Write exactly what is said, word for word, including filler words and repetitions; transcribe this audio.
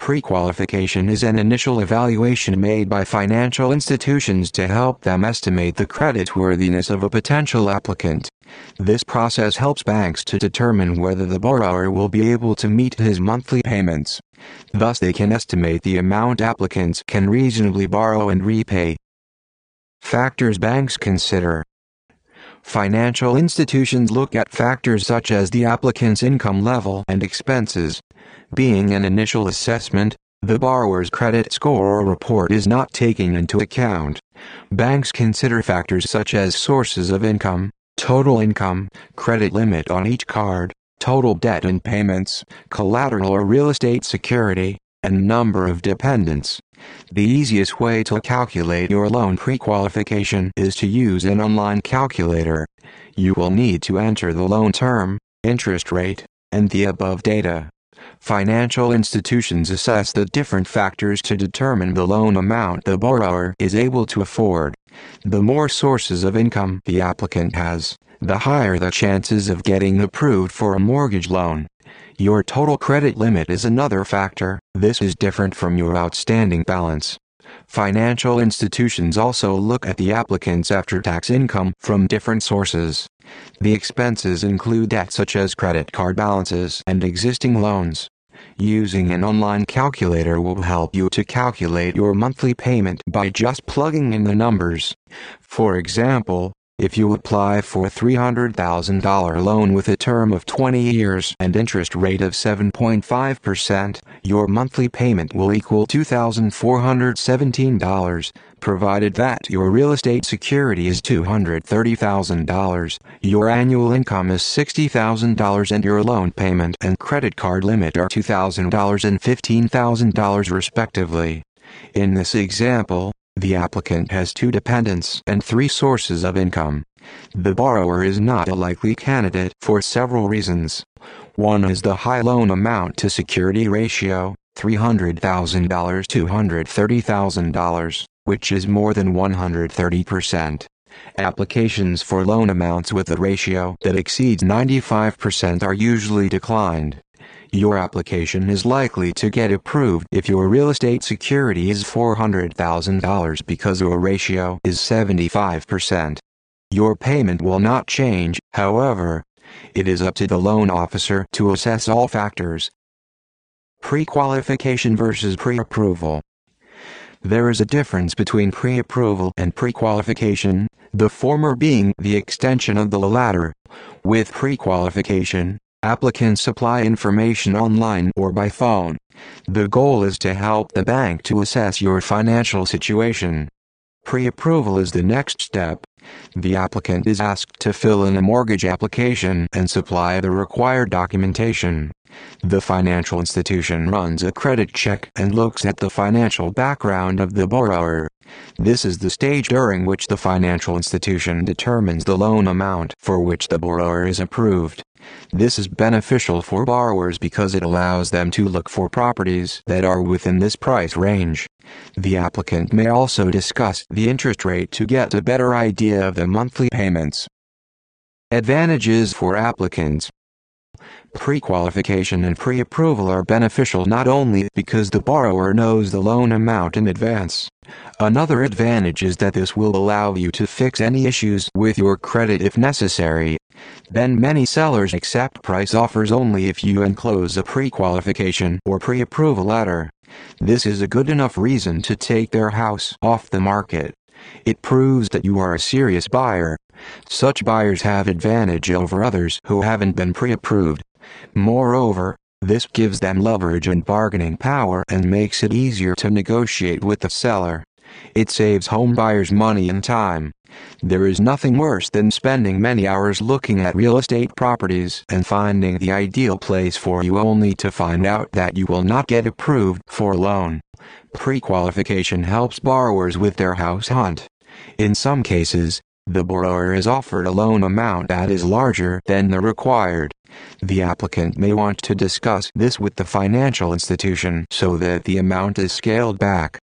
Pre-qualification is an initial evaluation made by financial institutions to help them estimate the creditworthiness of a potential applicant. This process helps banks to determine whether the borrower will be able to meet his monthly payments. Thus they can estimate the amount applicants can reasonably borrow and repay. Factors banks consider. Financial institutions look at factors such as the applicant's income level and expenses. Being an initial assessment, the borrower's credit score or report is not taken into account. Banks consider factors such as sources of income, total income, credit limit on each card, total debt and payments, collateral or real estate security, and number of dependents. The easiest way to calculate your loan pre-qualification is to use an online calculator. You will need to enter the loan term, interest rate, and the above data. Financial institutions assess the different factors to determine the loan amount the borrower is able to afford. The more sources of income the applicant has, the higher the chances of getting approved for a mortgage loan. Your total credit limit is another factor. This is different from your outstanding balance. Financial institutions also look at the applicant's after-tax income from different sources. The expenses include debt such as credit card balances and existing loans. Using an online calculator will help you to calculate your monthly payment by just plugging in the numbers. For example, if you apply for a three hundred thousand dollar loan with a term of twenty years and interest rate of seven point five percent, your monthly payment will equal two thousand four hundred seventeen dollars, provided that your real estate security is two hundred thirty thousand dollars, your annual income is sixty thousand dollars, and your loan payment and credit card limit are two thousand dollars and fifteen thousand dollars respectively. In this example, the applicant has two dependents and three sources of income. The borrower is not a likely candidate for several reasons. One is the high loan amount to security ratio, three hundred thousand dollars to two hundred thirty thousand dollars, which is more than one hundred thirty percent. Applications for loan amounts with a ratio that exceeds ninety-five percent are usually declined. Your application is likely to get approved if your real estate security is four hundred thousand dollars because your ratio is seventy-five percent. Your payment will not change, however. It is up to the loan officer to assess all factors. Pre-qualification versus pre-approval. There is a difference between pre-approval and pre-qualification, the former being the extension of the latter. With pre-qualification, applicants supply information online or by phone. The goal is to help the bank to assess your financial situation. Pre-approval is the next step. The applicant is asked to fill in a mortgage application and supply the required documentation. The financial institution runs a credit check and looks at the financial background of the borrower. This is the stage during which the financial institution determines the loan amount for which the borrower is approved. This is beneficial for borrowers because it allows them to look for properties that are within this price range. The applicant may also discuss the interest rate to get a better idea of the monthly payments. Advantages for applicants. Pre-qualification and pre-approval are beneficial not only because the borrower knows the loan amount in advance. Another advantage is that this will allow you to fix any issues with your credit if necessary. Then many sellers accept price offers only if you enclose a pre-qualification or pre-approval letter. This is a good enough reason to take their house off the market. It proves that you are a serious buyer. Such buyers have advantage over others who haven't been pre-approved. Moreover, this gives them leverage and bargaining power and makes it easier to negotiate with the seller. It saves home buyers money and time. There is nothing worse than spending many hours looking at real estate properties and finding the ideal place for you only to find out that you will not get approved for a loan. Pre-qualification helps borrowers with their house hunt. In some cases, the borrower is offered a loan amount that is larger than the required. The applicant may want to discuss this with the financial institution so that the amount is scaled back.